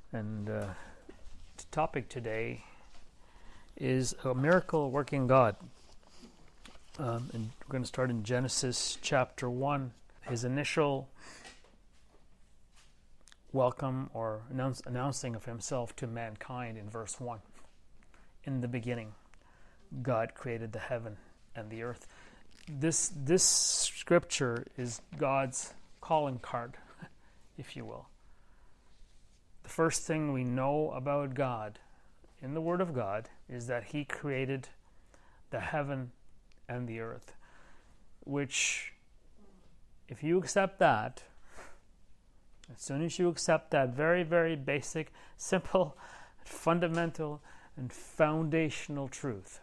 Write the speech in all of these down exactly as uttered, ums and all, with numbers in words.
And uh, the topic today is a miracle working God. Um, and we're going to start in Genesis chapter one. His initial welcome or announce, announcing of himself to mankind in verse one. In the beginning, God created the heaven and the earth. This, this scripture is God's calling card, if you will. The first thing we know about God in the Word of God is that He created the heaven and the earth, which, if you accept that, as soon as you accept that very, very basic, simple, fundamental, and foundational truth,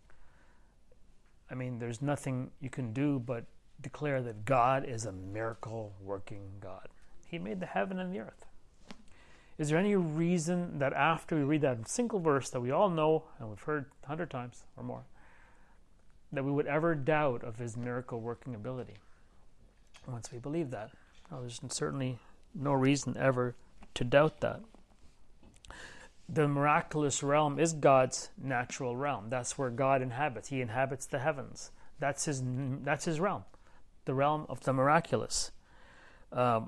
I mean, there's nothing you can do but declare that God is a miracle-working God. He made the heaven and the earth. Is there any reason that after we read that single verse that we all know and we've heard a hundred times or more, that we would ever doubt of His miracle-working ability once we believe that? Well, there's certainly no reason ever to doubt that. The miraculous realm is God's natural realm. That's where God inhabits. He inhabits the heavens. That's His, that's his realm, the realm of the miraculous. Um,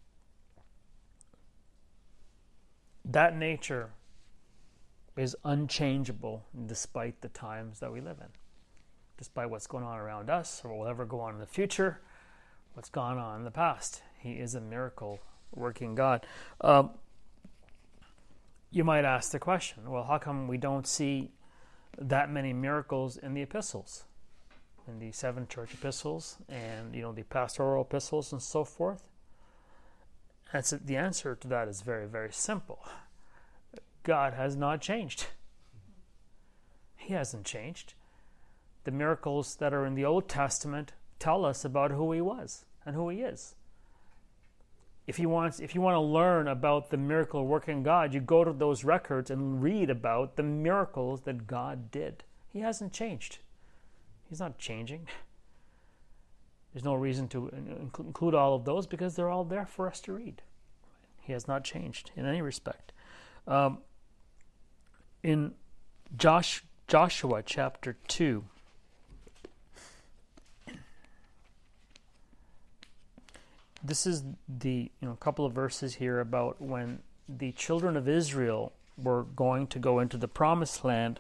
that nature is unchangeable despite the times that we live in. Despite what's going on around us or will ever go on in the future, what's gone on in the past. He is a miracle-working God. Um, you might ask the question, well, how come we don't see that many miracles in the epistles? In the seven church epistles and, you know, the pastoral epistles and so forth? That's the answer to that is very, very simple. God has not changed. He hasn't changed. The miracles that are in the Old Testament tell us about who He was and who He is. If you want, if you want to learn about the miracle working God, you go to those records and read about the miracles that God did. He hasn't changed. He's not changing. There's no reason to include all of those because they're all there for us to read. He has not changed in any respect. Um, in Josh, Joshua chapter two, this is the you know couple of verses here about when the children of Israel were going to go into the promised land,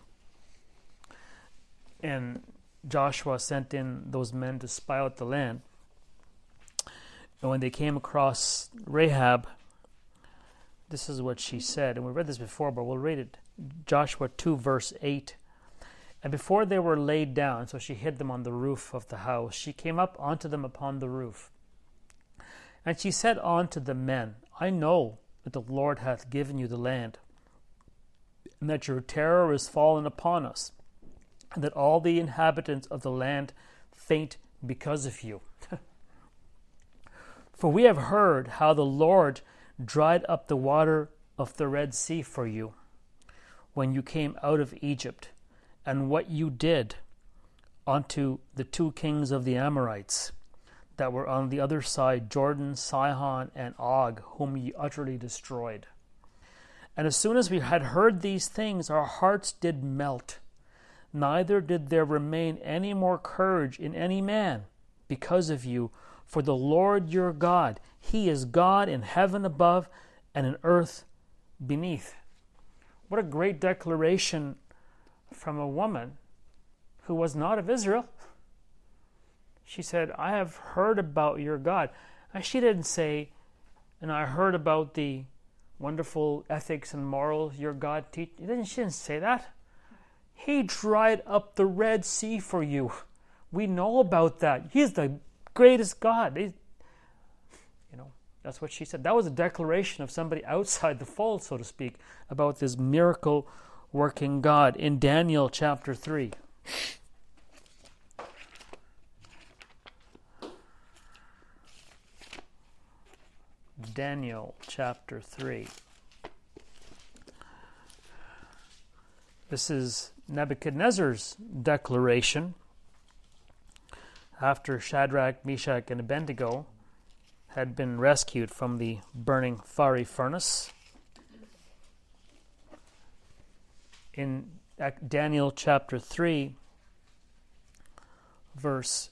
and Joshua sent in those men to spy out the land. And when they came across Rahab, this is what she said. And we read this before, but we'll read it. Joshua two, verse eight. And before they were laid down, so she hid them on the roof of the house, she came up unto them upon the roof. And she said unto the men, I know that the Lord hath given you the land, and that your terror is fallen upon us, and that all the inhabitants of the land faint because of you. For we have heard how the Lord dried up the water of the Red Sea for you when you came out of Egypt, and what you did unto the two kings of the Amorites that were on the other side, Jordan, Sihon, and Og, whom ye utterly destroyed. And as soon as we had heard these things, our hearts did melt. Neither did there remain any more courage in any man because of you. For the Lord your God, He is God in heaven above and in earth beneath. What a great declaration from a woman who was not of Israel. She said, I have heard about your God. And she didn't say, and I heard about the wonderful ethics and morals your God teach. She didn't say that. He dried up the Red Sea for you. We know about that. He's the greatest God. He, you know, that's what she said. That was a declaration of somebody outside the fold, so to speak, about this miracle-working God in Daniel chapter three. Daniel chapter three. This is Nebuchadnezzar's declaration after Shadrach, Meshach, and Abednego had been rescued from the burning fiery furnace. in Daniel chapter three, verse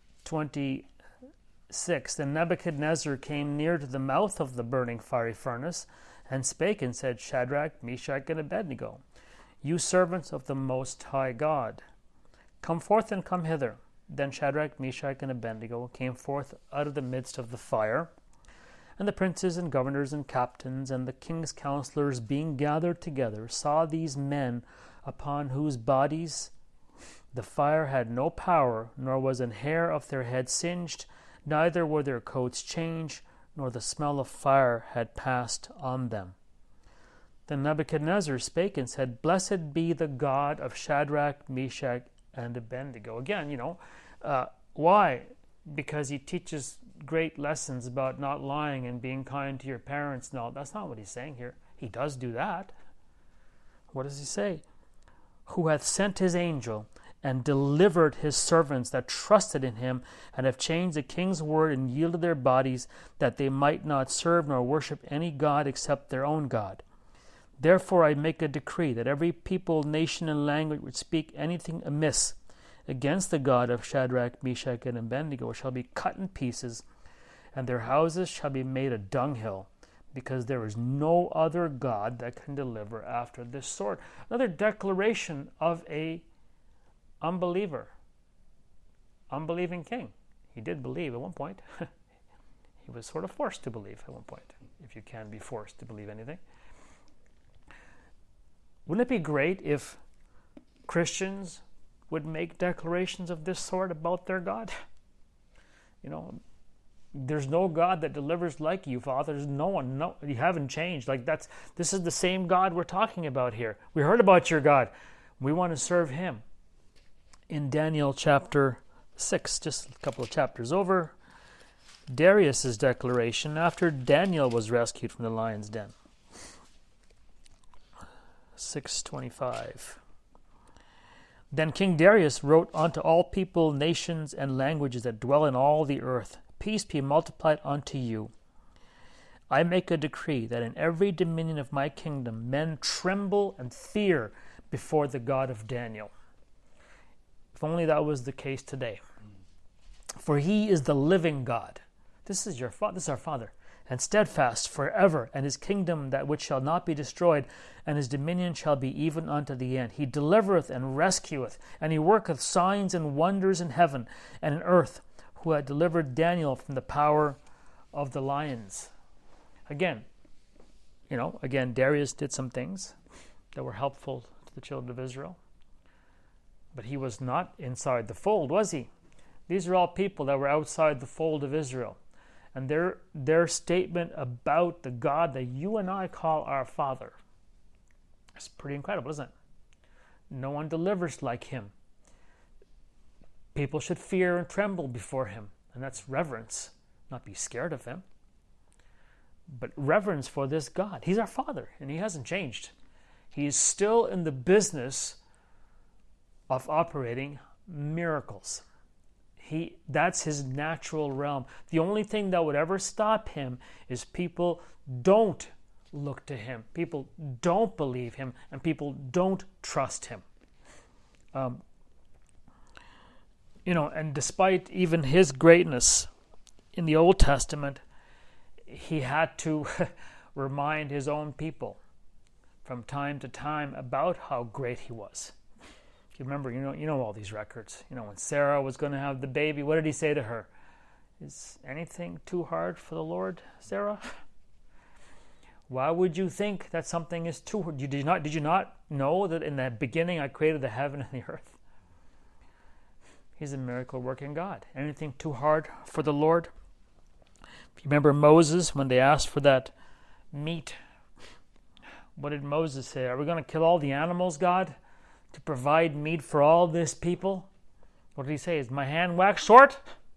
twenty-six, then Nebuchadnezzar came near to the mouth of the burning fiery furnace, and spake and said, Shadrach, Meshach, and Abednego, you servants of the Most High God, come forth and come hither. Then Shadrach, Meshach, and Abednego came forth out of the midst of the fire. And the princes and governors and captains and the king's counselors, being gathered together, saw these men upon whose bodies the fire had no power, nor was an hair of their head singed, neither were their coats changed, nor the smell of fire had passed on them. Then Nebuchadnezzar spake and said, Blessed be the God of Shadrach, Meshach, and Abednego. Again, you know, uh, why? Because he teaches great lessons about not lying and being kind to your parents. No, that's not what he's saying here. He does do that. What does he say? Who hath sent his angel and delivered his servants that trusted in him, and have changed the king's word and yielded their bodies, that they might not serve nor worship any god except their own God. Therefore I make a decree that every people, nation, and language which speak anything amiss against the God of Shadrach, Meshach, and Abednego shall be cut in pieces, and their houses shall be made a dunghill, because there is no other God that can deliver after this sort. Another declaration of a unbeliever, unbelieving king. He did believe at one point. He was sort of forced to believe at one point, if you can be forced to believe anything. Wouldn't it be great if Christians would make declarations of this sort about their God? You know, there's no God that delivers like you, Father. There's no one. No, you haven't changed. Like that's this is the same God we're talking about here. We heard about your God. We want to serve him. In Daniel chapter six, just a couple of chapters over, Darius's declaration after Daniel was rescued from the lion's den. six twenty-five. Then King Darius wrote unto all people, nations, and languages that dwell in all the earth, Peace be multiplied unto you. I make a decree that in every dominion of my kingdom men tremble and fear before the God of Daniel. If only that was the case today. For he is the living God. This is your fa- this is our Father. And steadfast forever, and his kingdom that which shall not be destroyed, and his dominion shall be even unto the end. He delivereth and rescueth, and he worketh signs and wonders in heaven and in earth, who had delivered Daniel from the power of the lions. Again, you know, again, Darius did some things that were helpful to the children of Israel. But he was not inside the fold, was he? These are all people that were outside the fold of Israel. And their their statement about the God that you and I call our Father is pretty incredible, isn't it? No one delivers like him. People should fear and tremble before him, and that's reverence, not be scared of him. But reverence for this God. He's our Father, and he hasn't changed. He is still in the business of operating miracles. He, that's his natural realm. The only thing that would ever stop him is people don't look to him. People don't believe him, and people don't trust him. Um, you know, and despite even his greatness in the Old Testament, he had to remind his own people from time to time about how great he was. You remember, you know, you know all these records. You know, when Sarah was going to have the baby, what did he say to her? Is anything too hard for the Lord, Sarah? Why would you think that something is too hard? Did you not, did you not know that in the beginning I created the heaven and the earth? He's a miracle-working God. Anything too hard for the Lord? If you remember Moses, when they asked for that meat, what did Moses say? Are we going to kill all the animals, God, to provide meat for all this people? What did he say? Is my hand waxed short?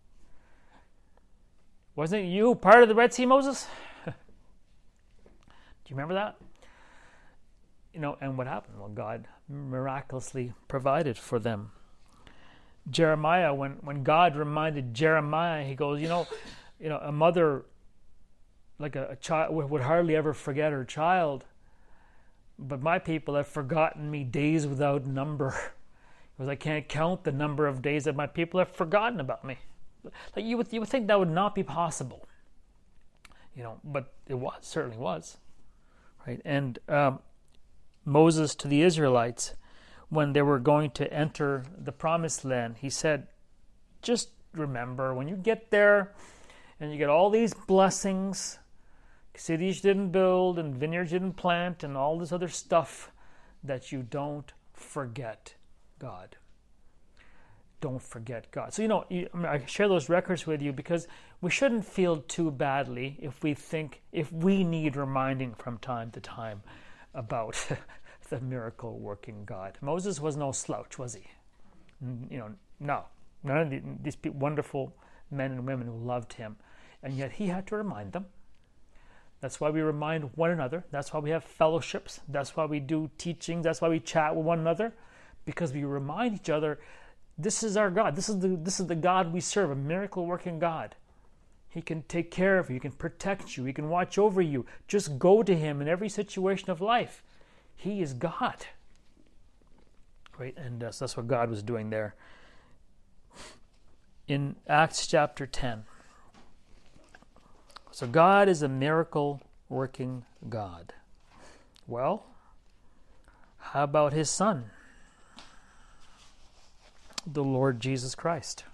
Wasn't you part of the Red Sea, Moses? Do you remember that? You know, and what happened? Well, God miraculously provided for them. Jeremiah, when, when God reminded Jeremiah, he goes, you know, you know, a mother, like a, a child, would hardly ever forget her child. but my people have forgotten me days without number. Because I can't count the number of days that my people have forgotten about me. Like you would, you would think that would not be possible, you know, but it was, certainly was, right? And um, Moses to the Israelites, when they were going to enter the promised land, he said, just remember, when you get there and you get all these blessings, cities you didn't build and vineyards you didn't plant and all this other stuff, that you don't forget God. Don't forget God. So, you know, I, mean, I share those records with you because we shouldn't feel too badly if we think, if we need reminding from time to time about the miracle working God. Moses was no slouch, was he? You know, no. None of the, these wonderful men and women who loved him. And yet he had to remind them. That's why we remind one another. That's why we have fellowships. That's why we do teachings. That's why we chat with one another. Because we remind each other, this is our God. This is the this is the God we serve, a miracle-working God. He can take care of you. He can protect you. He can watch over you. Just go to him in every situation of life. He is God. Right? And uh, so that's what God was doing there. In Acts chapter ten. So God is a miracle-working God. Well, how about his Son, the Lord Jesus Christ?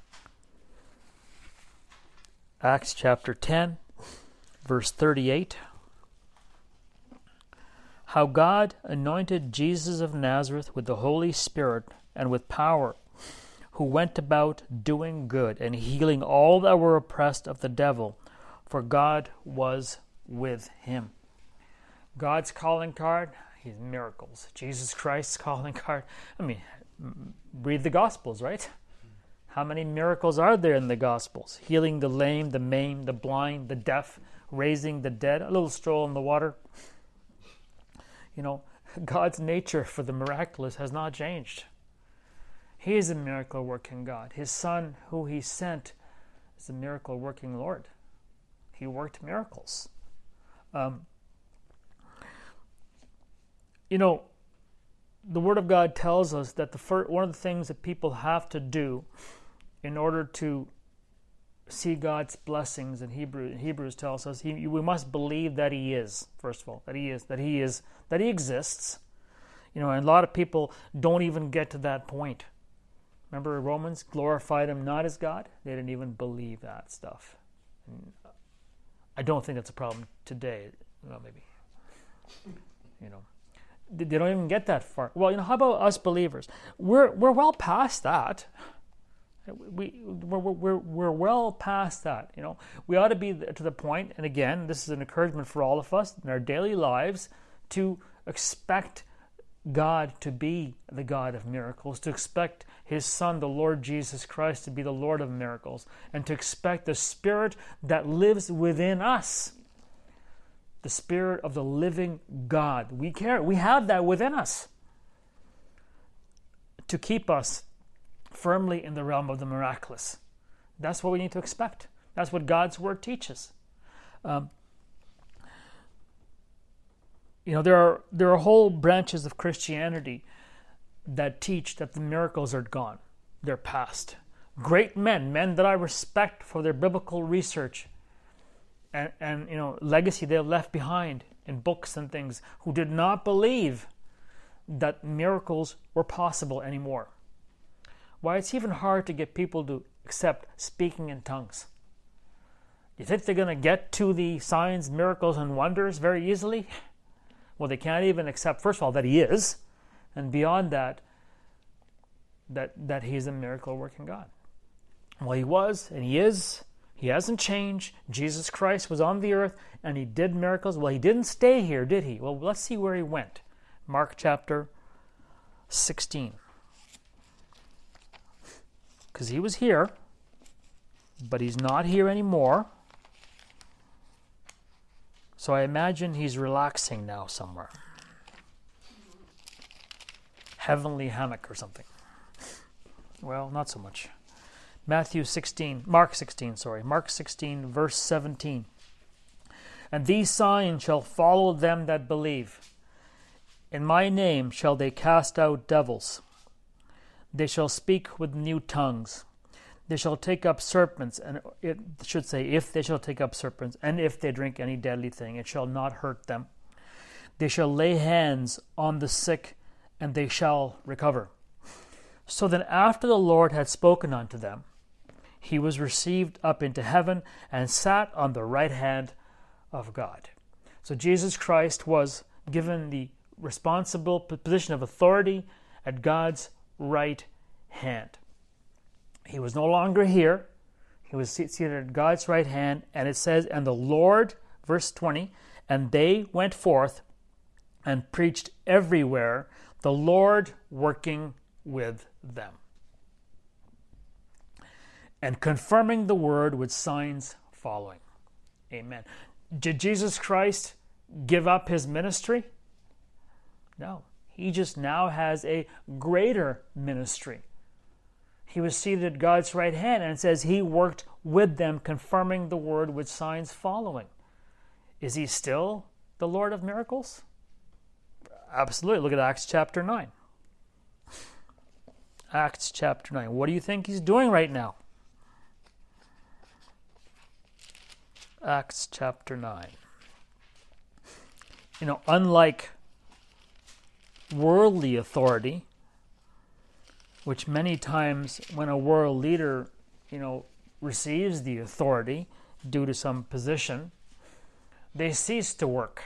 Acts chapter ten, verse thirty-eight. How God anointed Jesus of Nazareth with the Holy Spirit and with power, who went about doing good and healing all that were oppressed of the devil, for God was with him. God's calling card, his miracles. Jesus Christ's calling card, I mean, read the Gospels, right? How many miracles are there in the Gospels? Healing the lame, the maimed, the blind, the deaf, raising the dead, a little stroll in the water. You know, God's nature for the miraculous has not changed. He is a miracle-working God. His Son, who he sent, is a miracle-working Lord. He worked miracles. Um, you know, the Word of God tells us that the first, one of the things that people have to do in order to see God's blessings in Hebrew, Hebrews tells us he, we must believe that he is, first of all, that he is, that he is, that he exists. You know, and a lot of people don't even get to that point. Remember Romans glorified him not as God? They didn't even believe that stuff. And I don't think that's a problem today. Well, maybe. You know, they don't even get that far. Well, you know, how about us believers? We're we're well past that. We we're we're we're well past that. You know, we ought to be to the point. And again, this is an encouragement for all of us in our daily lives to expect God to be the God of miracles, to expect his Son, the Lord Jesus Christ, to be the Lord of miracles, and to expect the Spirit that lives within us, the Spirit of the living God. We care, we have that within us to keep us firmly in the realm of the miraculous. That's what we need to expect. That's what God's Word teaches. Um, You know, there are there are whole branches of Christianity that teach that the miracles are gone. They're past. Great men, men that I respect for their biblical research and, and you know, legacy they left behind in books and things, who did not believe that miracles were possible anymore. Why, it's even hard to get people to accept speaking in tongues. You think they're going to get to the signs, miracles, and wonders very easily? Well, they can't even accept, first of all, that he is, and beyond that, that that he's a miracle-working God. Well, he was, and he is. He hasn't changed. Jesus Christ was on the earth, and he did miracles. Well, he didn't stay here, did he? Well, let's see where he went. Mark chapter sixteen. Because he was here, but he's not here anymore. So I imagine he's relaxing now somewhere. Heavenly hammock or something. Well, not so much. Matthew sixteen, Mark sixteen, sorry. Mark sixteen, verse seventeen. And these signs shall follow them that believe. In my name shall they cast out devils. They shall speak with new tongues. They shall take up serpents, and it should say, if they shall take up serpents, and if they drink any deadly thing, it shall not hurt them. They shall lay hands on the sick, and they shall recover. So then after the Lord had spoken unto them, he was received up into heaven and sat on the right hand of God. So Jesus Christ was given the responsible position of authority at God's right hand. He was no longer here. He was seated at God's right hand, and it says, and the Lord, verse twenty, and they went forth and preached everywhere, the Lord working with them, and confirming the word with signs following. Amen. Did Jesus Christ give up his ministry? No. He just now has a greater ministry. He was seated at God's right hand, and it says he worked with them, confirming the word with signs following. Is he still the Lord of miracles? Absolutely. Look at Acts chapter nine. Acts chapter nine. What do you think he's doing right now? Acts chapter nine. You know, unlike worldly authority, which many times when a world leader, you know, receives the authority due to some position, they cease to work.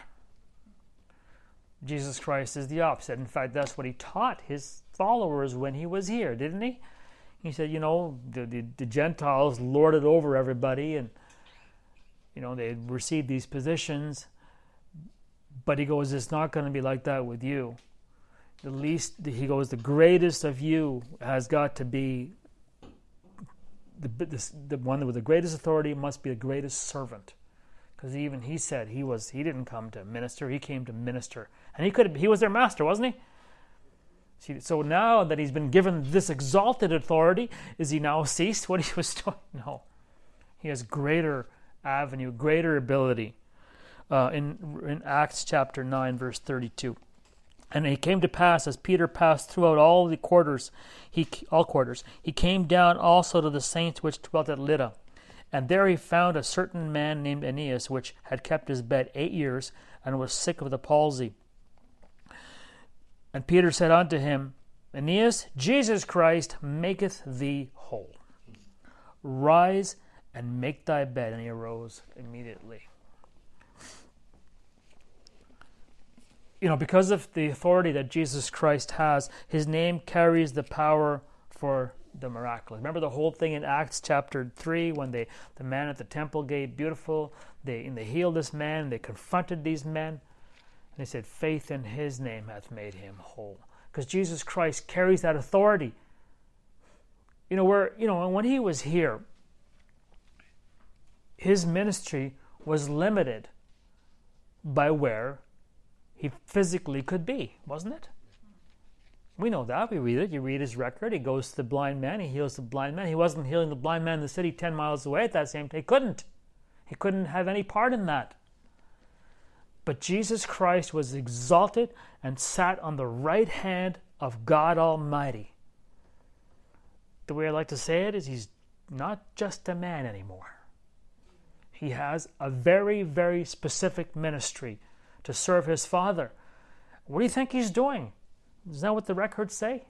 Jesus Christ is the opposite. In fact, that's what he taught his followers when he was here, didn't he? He said, you know, the, the, the Gentiles lorded over everybody, and, you know, they received these positions. But he goes, it's not going to be like that with you. The least, he goes, the greatest of you has got to be, the, the, the one with the greatest authority must be the greatest servant. Because even he said he was, he didn't come to minister, he came to minister. And he could, he was their master, wasn't he? See, so now that he's been given this exalted authority, is he now ceased what he was doing? No. He has greater avenue, greater ability. Uh, in, in Acts chapter nine, verse thirty-two. And it came to pass, as Peter passed throughout all the quarters, he all quarters, he came down also to the saints which dwelt at Lydda. And there he found a certain man named Aeneas, which had kept his bed eight years, and was sick of the palsy. And Peter said unto him, Aeneas, Jesus Christ maketh thee whole. Rise and make thy bed. And he arose immediately. You know, because of the authority that Jesus Christ has, his name carries the power for the miraculous. Remember the whole thing in Acts chapter three when they, the man at the temple gate, beautiful, they, and they healed this man, they confronted these men, and they said, faith in his name hath made him whole. Because Jesus Christ carries that authority. You know, where, you know, when he was here, his ministry was limited by where he physically could be, wasn't it? We know that. We read it. You read his record. He goes to the blind man. He heals the blind man. He wasn't healing the blind man in the city ten miles away at that same time. He couldn't. He couldn't have any part in that. But Jesus Christ was exalted and sat on the right hand of God Almighty. The way I like to say it is he's not just a man anymore. He has a very, very specific ministry to serve his Father. What do you think he's doing? Isn't that what the records say?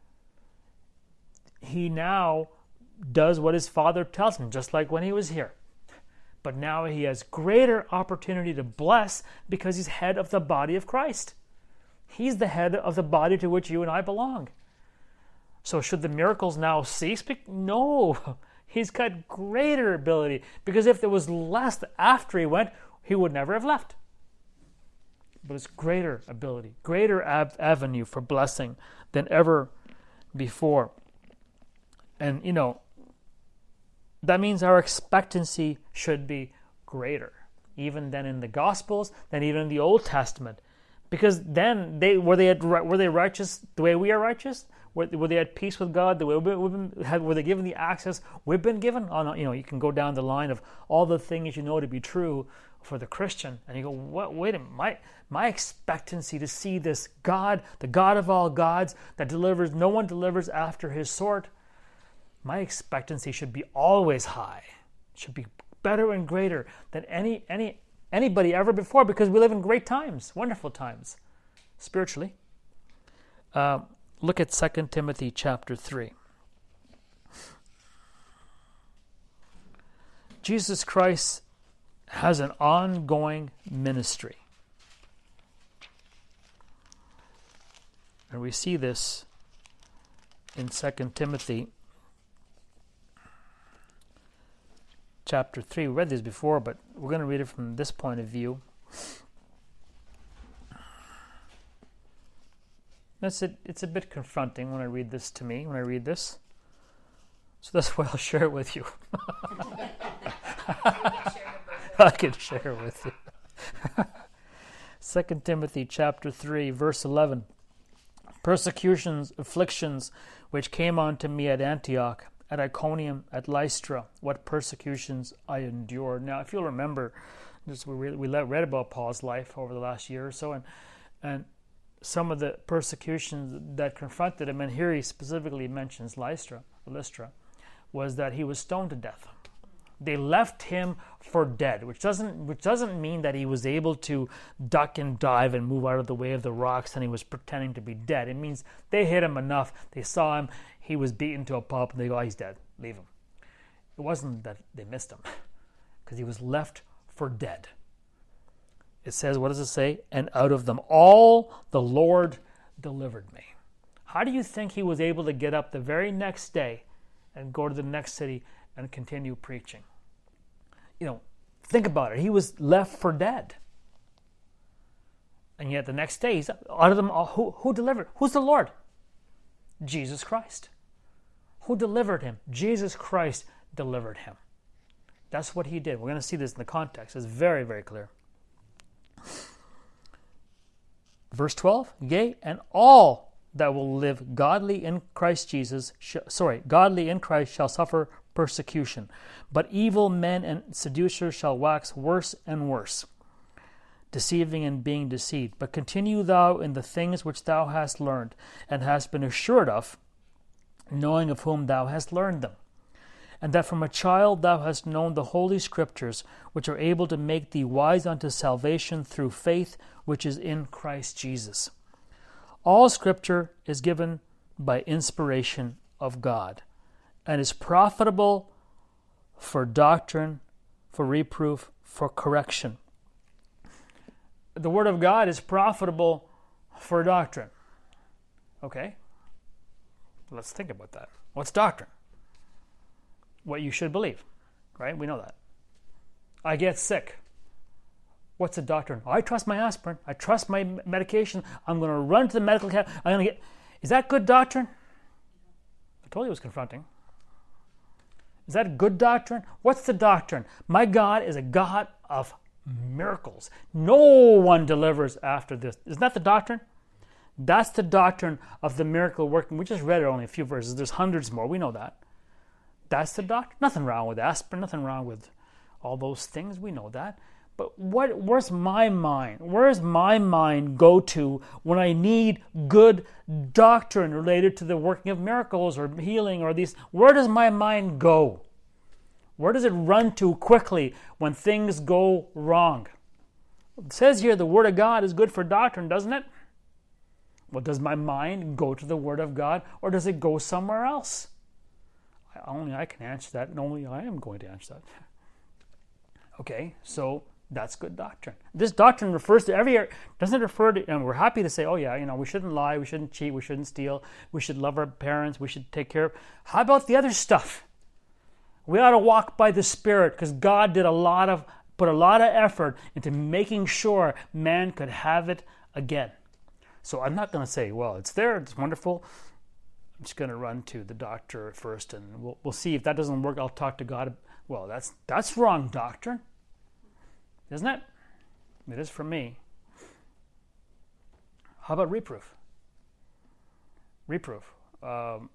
He now does what his Father tells him, just like when he was here. But now he has greater opportunity to bless because he's head of the body of Christ. He's the head of the body to which you and I belong. So should the miracles now cease? No. He's got greater ability, because if there was less after he went, he would never have left. But it's greater ability, greater av- avenue for blessing than ever before. And, you know, that means our expectancy should be greater, even than in the Gospels, than even in the Old Testament. Because then, they were they at, were they righteous the way we are righteous? Were, were they at peace with God the way we've been, had, were they given the access we've been given? On, you know, you can go down the line of all the things you know to be true for the Christian, and you go, what, wait a minute, my, my expectancy to see this God, the God of all gods, that delivers, no one delivers after his sort, my expectancy should be always high, should be better and greater than any any anybody ever before, because we live in great times, wonderful times, spiritually. Uh, look at Second Timothy chapter three. Jesus Christ has an ongoing ministry. And we see this in Second Timothy chapter three. We read this before, but we're going to read it from this point of view. That's it. It's a bit confronting when I read this to me, when I read this. So that's why I'll share it with you. I can share it with you. Second Timothy chapter three, verse eleven. Persecutions, afflictions, which came on to me at Antioch, at Iconium, at Lystra, what persecutions I endured. Now, if you'll remember, just we we read about Paul's life over the last year or so, and and some of the persecutions that confronted him, and here he specifically mentions Lystra, Lystra, was that he was stoned to death. They left him for dead, which doesn't which doesn't mean that he was able to duck and dive and move out of the way of the rocks and he was pretending to be dead. It means they hit him enough, they saw him, he was beaten to a pulp, and they go, oh, he's dead, leave him. It wasn't that they missed him, because he was left for dead. It says, what does it say? And out of them all the Lord delivered me. How do you think he was able to get up the very next day and go to the next city and continue preaching? You know, think about it. He was left for dead. And yet the next day, he's out of them all. Who, who delivered? Who's the Lord? Jesus Christ. Who delivered him? Jesus Christ delivered him. That's what he did. We're going to see this in the context. It's very, very clear. Verse twelve, yea, and all that will live godly in Christ Jesus, sh- sorry, godly in Christ shall suffer persecution. But evil men and seducers shall wax worse and worse, deceiving and being deceived. But continue thou in the things which thou hast learned, and hast been assured of, knowing of whom thou hast learned them. And that from a child thou hast known the holy scriptures, which are able to make thee wise unto salvation through faith which is in Christ Jesus. All scripture is given by inspiration of God, and is profitable for doctrine, for reproof, for correction. The Word of God is profitable for doctrine. Okay? Let's think about that. What's doctrine? What you should believe, right? We know that. I get sick. What's a doctrine? I trust my aspirin. I trust my medication. I'm going to run to the medical cabinet. I'm going to get... Is that good doctrine? I told you it was confronting. Is that good doctrine? What's the doctrine? My God is a God of miracles. No one delivers after this. Isn't that the doctrine? That's the doctrine of the miracle working. We just read it only a few verses. There's hundreds more. We know that. That's the doctrine. Nothing wrong with aspirin. Nothing wrong with all those things. We know that. But what? Where's my mind? Where's my mind go to when I need good doctrine related to the working of miracles or healing or these? Where does my mind go? Where does it run to quickly when things go wrong? It says here the Word of God is good for doctrine, doesn't it? Well, does my mind go to the Word of God, or does it go somewhere else? Only I can answer that, and only I am going to answer that. Okay, so that's good doctrine. This doctrine refers to every area, doesn't refer to, and we're happy to say, oh yeah, you know, we shouldn't lie, we shouldn't cheat, we shouldn't steal, we should love our parents, we should take care of. How about the other stuff? We ought to walk by the Spirit, because God did a lot of, put a lot of effort into making sure man could have it again. So I'm not going to say, well, it's there, it's wonderful. I'm just going to run to the doctor first, and we'll we'll see if that doesn't work. I'll talk to God. Well, that's that's wrong doctrine, isn't it? It is for me. How about reproof? Reproof. Um,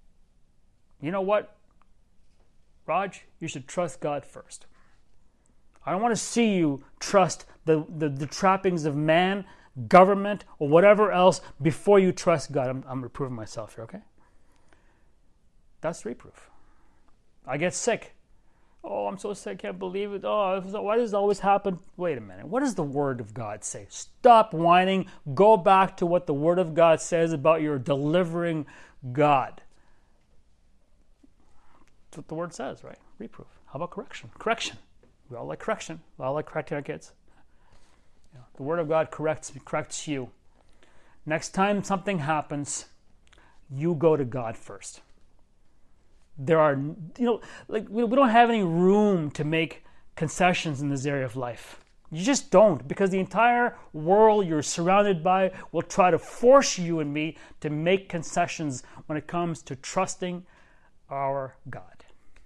you know what, Raj? You should trust God first. I don't want to see you trust the, the, the trappings of man, government, or whatever else before you trust God. I'm, I'm reproving myself here, okay? That's reproof. I get sick. Oh, I'm so sick, can't believe it. Oh, why does it always happen? Wait a minute. What does the Word of God say? Stop whining. Go back to what the Word of God says about your delivering God. That's what the Word says, right? Reproof. How about correction? Correction. We all like correction. We all like correcting our kids. You know, the Word of God corrects corrects you. Next time something happens, you go to God first. There are, you know, like we don't have any room to make concessions in this area of life. You just don't, because the entire world you're surrounded by will try to force you and me to make concessions when it comes to trusting our God.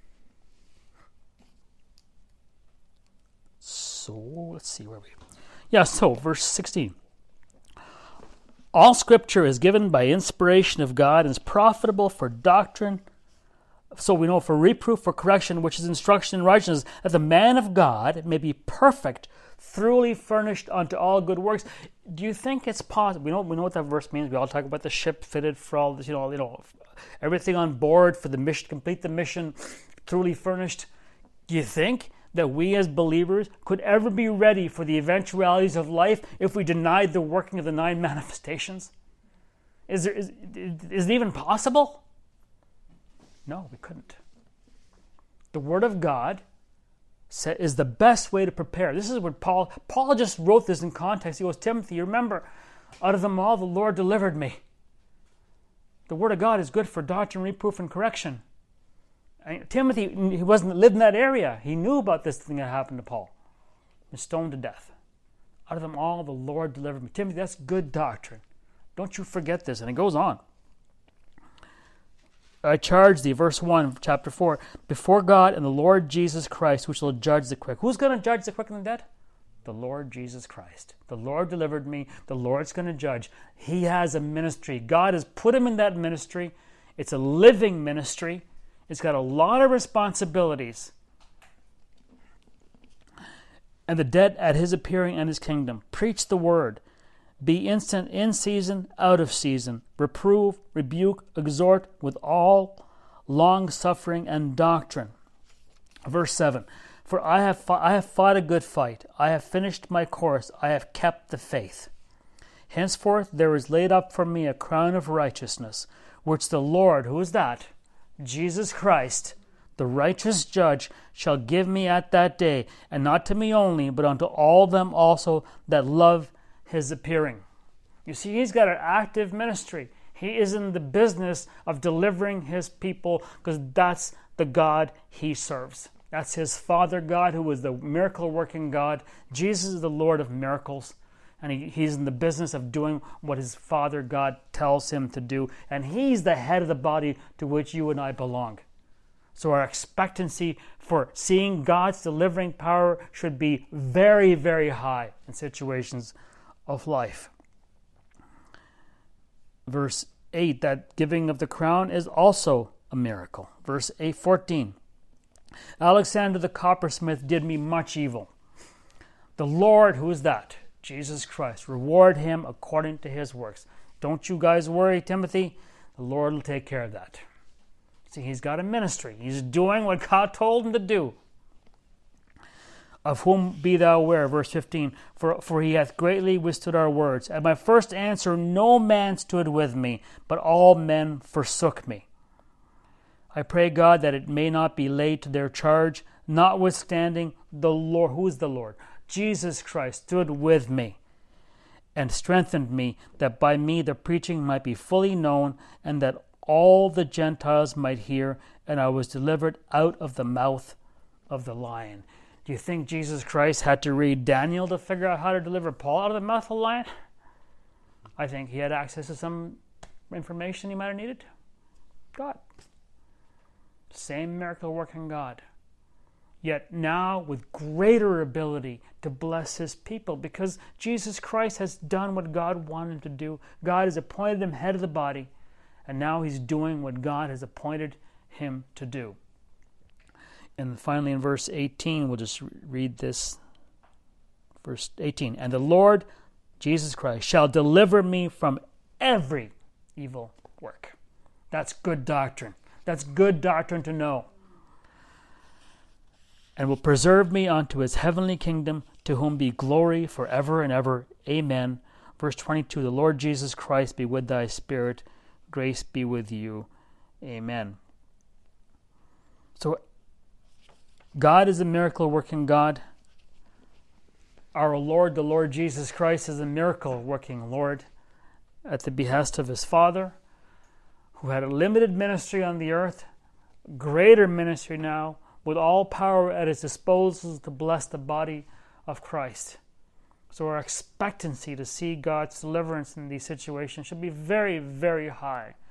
So let's see where we. Yeah, so verse sixteen. All Scripture is given by inspiration of God and is profitable for doctrine. So we know for reproof, for correction, which is instruction in righteousness, that the man of God may be perfect, thoroughly furnished unto all good works. Do you think it's possible? We know we know what that verse means. We all talk about the ship fitted for all this, you know, you know, everything on board for the mission, complete the mission, thoroughly furnished. Do you think that we as believers could ever be ready for the eventualities of life if we denied the working of the nine manifestations? Is there is, is it even possible? No, we couldn't. The Word of God is the best way to prepare. This is what Paul, Paul just wrote this in context. He goes, Timothy, you remember, out of them all the Lord delivered me. The Word of God is good for doctrine, reproof, and correction. And Timothy, he wasn't lived in that area. He knew about this thing that happened to Paul. He was stoned to death. Out of them all the Lord delivered me. Timothy, that's good doctrine. Don't you forget this. And it goes on. I charge thee, verse one of chapter four, before God and the Lord Jesus Christ, which will judge the quick. Who's going to judge the quick and the dead? The Lord Jesus Christ. The Lord delivered me. The Lord's going to judge. He has a ministry. God has put him in that ministry. It's a living ministry. It's got a lot of responsibilities. And the dead at his appearing and his kingdom. Preach the word. Be instant in season, out of season. Reprove, rebuke, exhort with all long-suffering and doctrine. Verse seven. For I have, fought, I have fought a good fight. I have finished my course. I have kept the faith. Henceforth there is laid up for me a crown of righteousness, which the Lord, who is that? Jesus Christ, the righteous judge, shall give me at that day, and not to me only, but unto all them also that love his appearing. You see, he's got an active ministry. He is in the business of delivering his people because that's the God he serves. That's his Father God, who is the miracle-working God. Jesus is the Lord of miracles, and he, he's in the business of doing what his Father God tells him to do, and he's the head of the body to which you and I belong. So our expectancy for seeing God's delivering power should be very, very high in situations of life. Verse eight, that giving of the crown is also a miracle. Verse eight, fourteen, Alexander the coppersmith did me much evil. The Lord, who is that? Jesus Christ. Reward him according to his works. Don't you guys worry, Timothy. The Lord will take care of that. See, he's got a ministry. He's doing what God told him to do. Of whom be thou aware, verse fifteen, for, for he hath greatly withstood our words. At my first answer no man stood with me, but all men forsook me. I pray God that it may not be laid to their charge, notwithstanding the Lord, who is the Lord? Jesus Christ stood with me and strengthened me, that by me the preaching might be fully known, and that all the Gentiles might hear, and I was delivered out of the mouth of the lion. Do you think Jesus Christ had to read Daniel to figure out how to deliver Paul out of the mouth of the lion? I think he had access to some information he might have needed. God. Same miracle-working God. Yet now with greater ability to bless his people, because Jesus Christ has done what God wanted him to do. God has appointed him head of the body, and now he's doing what God has appointed him to do. And finally in verse eighteen, we'll just read this. Verse eighteen, and the Lord Jesus Christ shall deliver me from every evil work. That's good doctrine. That's good doctrine to know. And will preserve me unto his heavenly kingdom, to whom be glory forever and ever. Amen. Verse twenty-two, the Lord Jesus Christ be with thy spirit. Grace be with you. Amen. So, God is a miracle-working God. Our Lord, the Lord Jesus Christ, is a miracle-working Lord at the behest of his Father, who had a limited ministry on the earth, greater ministry now, with all power at his disposal to bless the body of Christ. So our expectancy to see God's deliverance in these situations should be very, very high.